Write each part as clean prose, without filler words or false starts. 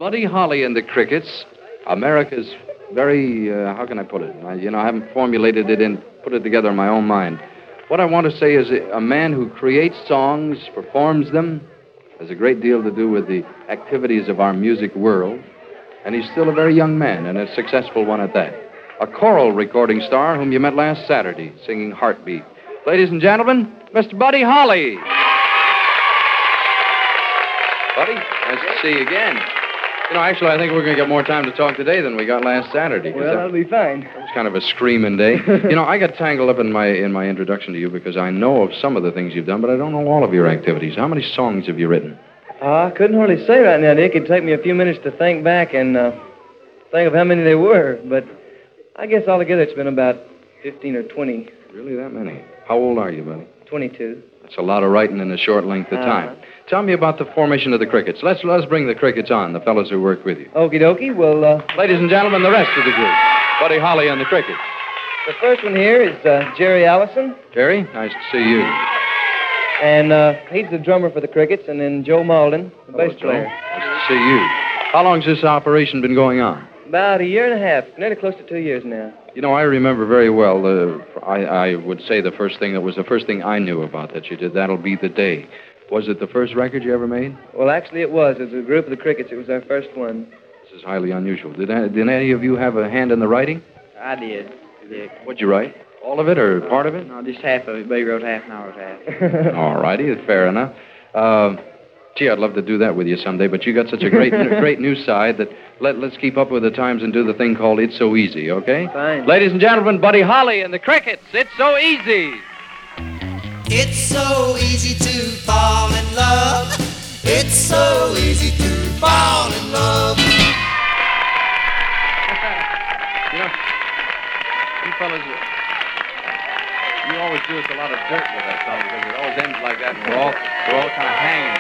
Buddy Holly and the Crickets, America's very, how can I put it? I haven't formulated it and put it together in my own mind. What I want to say is a man who creates songs, performs them, has a great deal to do with the activities of our music world, and he's still a very young man, and a successful one at that. A choral recording star whom you met last Saturday, singing Heartbeat. Ladies and gentlemen, Mr. Buddy Holly. Buddy, nice to see you again. Actually, I think we're going to get more time to talk today than we got last Saturday. Well, that'll be fine. It was kind of a screaming day. I got tangled up in my introduction to you because I know of some of the things you've done, but I don't know all of your activities. How many songs have you written? I couldn't hardly say right now, Dick. It'd take me a few minutes to think back and think of how many there were, but I guess altogether it's been about 15 or 20. Really, that many? How old are you, buddy? 22. That's a lot of writing in a short length of time. Tell me about the formation of the Crickets. Let's bring the Crickets on, the fellows who work with you. Okie dokie. Well, ladies and gentlemen, the rest of the group. Buddy Holly and the Crickets. The first one here is Jerry Allison. Jerry, nice to see you. And he's the drummer for the Crickets, and then Joe Malden, the bass player. Nice to see you. How long's this operation been going on? About a year and a half, nearly close to 2 years now. I remember very well, I would say the first thing I knew about that you did, That'll Be the Day. Was it the first record you ever made? Well, actually it was. It was a group of the Crickets. It was our first one. This is highly unusual. Did any of you have a hand in the writing? I did, Dick. What'd you write? All of it or part of it? No, just half of it. Buddy wrote half and I wrote half. All righty, fair enough. Gee, I'd love to do that with you someday, but you got such a great new side that let's keep up with the times and do the thing called It's So Easy, okay? Fine. Ladies and gentlemen, Buddy Holly and the Crickets, It's So Easy. It's so easy to fall in love. It's so easy to fall in love. You fellas, you always do us a lot of dirt with that song because it always ends like that and we're all kind of hanging.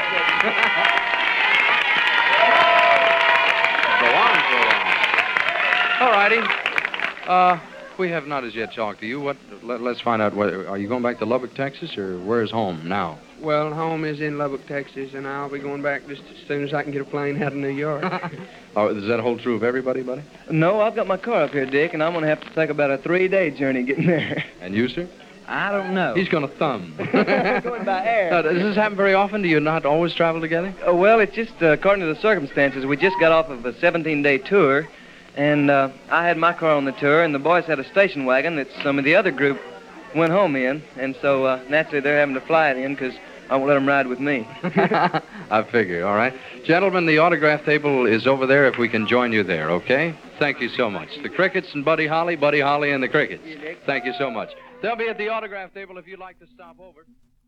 Go on. All righty. We have not as yet talked to you. Let's find out. Are you going back to Lubbock, Texas, or where's home now? Well, home is in Lubbock, Texas, and I'll be going back just as soon as I can get a plane out of New York. Oh, does that hold true of everybody, buddy? No, I've got my car up here, Dick, and I'm going to have to take about a 3-day journey getting there. And you, sir? I don't know. He's going to thumb. Going by air. Now, does this happen very often? Do you not always travel together? Well, it's just according to the circumstances. We just got off of a 17-day tour, and I had my car on the tour, and the boys had a station wagon that some of the other group went home in, and so naturally they're having to fly it in because I won't let them ride with me. I figure, all right. Gentlemen, the autograph table is over there if we can join you there, okay? Thank you so much. The Crickets and Buddy Holly and the Crickets. Thank you so much. They'll be at the autograph table if you'd like to stop over.